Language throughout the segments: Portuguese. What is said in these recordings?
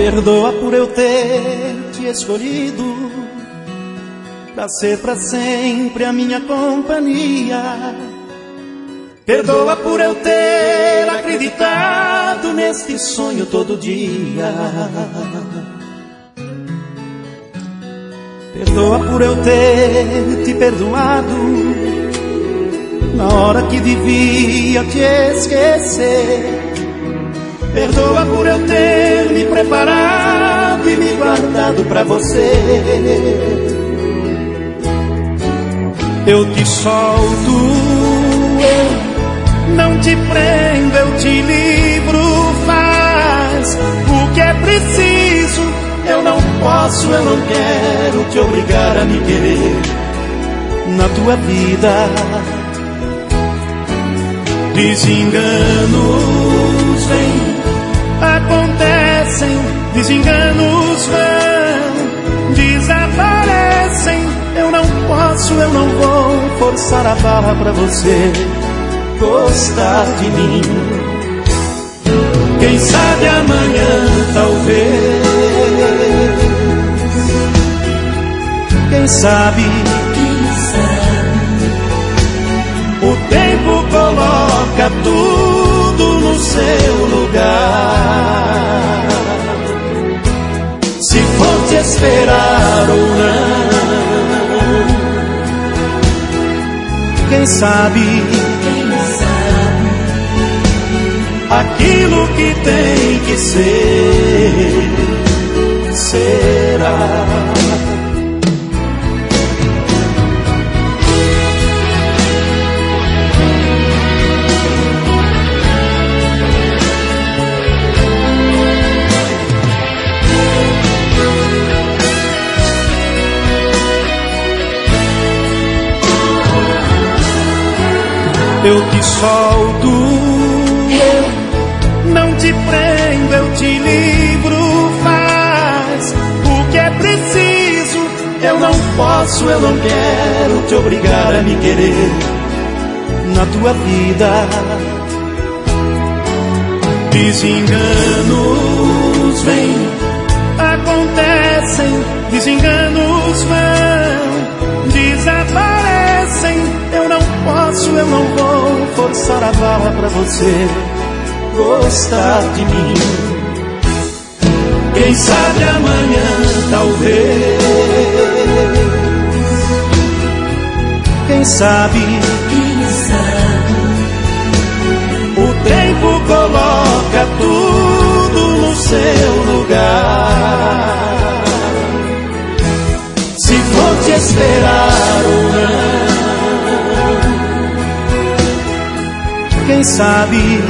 Perdoa por eu ter te escolhido pra ser pra sempre a minha companhia. Perdoa por eu ter acreditado neste sonho todo dia. Perdoa por eu ter te perdoado na hora que devia te esquecer. Perdoa por eu ter me preparado e me guardado pra você. Eu te solto, eu não te prendo, eu te livro. Faz o que é preciso. Eu não posso, eu não quero te obrigar a me querer na tua vida. Desenganos vêm, acontecem, desenganos vão, desaparecem. Eu não posso, eu não vou forçar a barra pra você gostar de mim. Quem sabe amanhã, talvez. Quem sabe, o tempo coloca tudo no seu lugar. Se for te esperar ou não, quem sabe, aquilo que tem que ser, será. Eu te solto, eu não te prendo, eu te livro. Faz o que é preciso. Eu não posso, eu não quero te obrigar a me querer na tua vida. Desenganos vêm, acontecem, desenganos vão, desaparecem. Eu não posso, eu não vou forçar a barra pra você gostar de mim. Quem sabe amanhã, talvez. Quem sabe, o tempo coloca tudo no seu lugar. Se for te esperar ou não, quem sabe,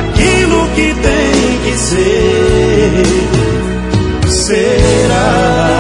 aquilo que tem que ser, será.